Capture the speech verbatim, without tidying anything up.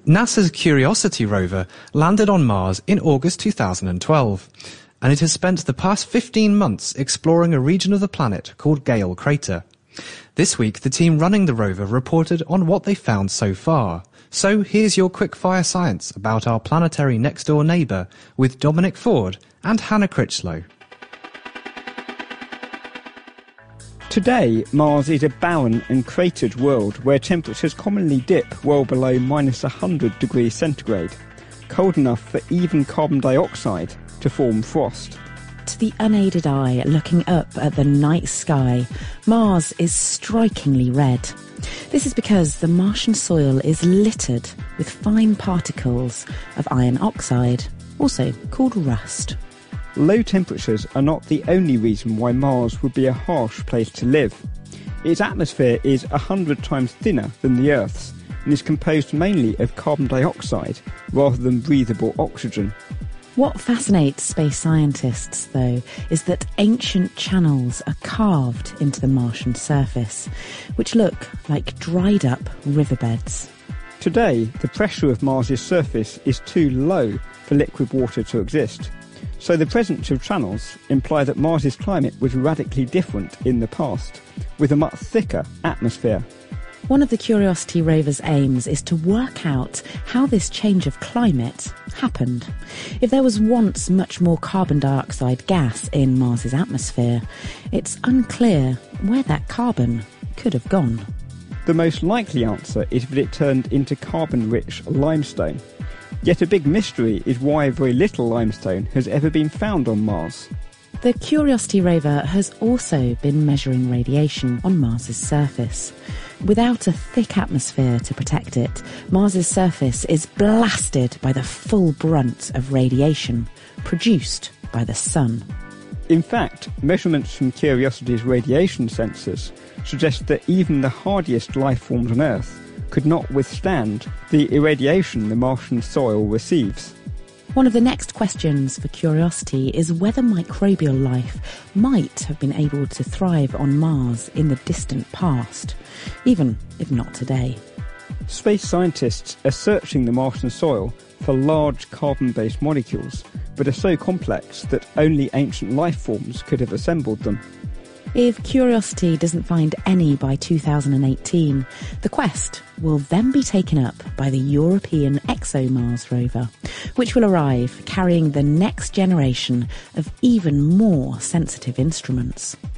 NASA's Curiosity rover landed on Mars in August two thousand twelve, and it has spent the past fifteen months exploring a region of the planet called Gale Crater. This week, the team running the rover reported on what they found so far. So here's your quick-fire science about our planetary next-door neighbour with Dominic Ford and Hannah Critchlow. Today, Mars is a barren and cratered world where temperatures commonly dip well below minus one hundred degrees centigrade, cold enough for even carbon dioxide to form frost. To the unaided eye looking up at the night sky, Mars is strikingly red. This is because the Martian soil is littered with fine particles of iron oxide, also called rust. Low temperatures are not the only reason why Mars would be a harsh place to live. Its atmosphere is one hundred times thinner than the Earth's and is composed mainly of carbon dioxide rather than breathable oxygen. What fascinates space scientists, though, is that ancient channels are carved into the Martian surface, which look like dried-up riverbeds. Today, the pressure of Mars's surface is too low for liquid water to exist. So the presence of channels imply that Mars's climate was radically different in the past, with a much thicker atmosphere. One of the Curiosity rover's aims is to work out how this change of climate happened. If there was once much more carbon dioxide gas in Mars's atmosphere, it's unclear where that carbon could have gone. The most likely answer is that it turned into carbon-rich limestone. Yet a big mystery is why very little limestone has ever been found on Mars. The Curiosity rover has also been measuring radiation on Mars's surface. Without a thick atmosphere to protect it, Mars's surface is blasted by the full brunt of radiation produced by the sun. In fact, measurements from Curiosity's radiation sensors suggest that even the hardiest life forms on Earth could not withstand the irradiation the Martian soil receives. One of the next questions for Curiosity is whether microbial life might have been able to thrive on Mars in the distant past, even if not today. Space scientists are searching the Martian soil for large carbon-based molecules, but are so complex that only ancient life forms could have assembled them. If Curiosity doesn't find any by two thousand eighteen, the quest will then be taken up by the European ExoMars rover, which will arrive carrying the next generation of even more sensitive instruments.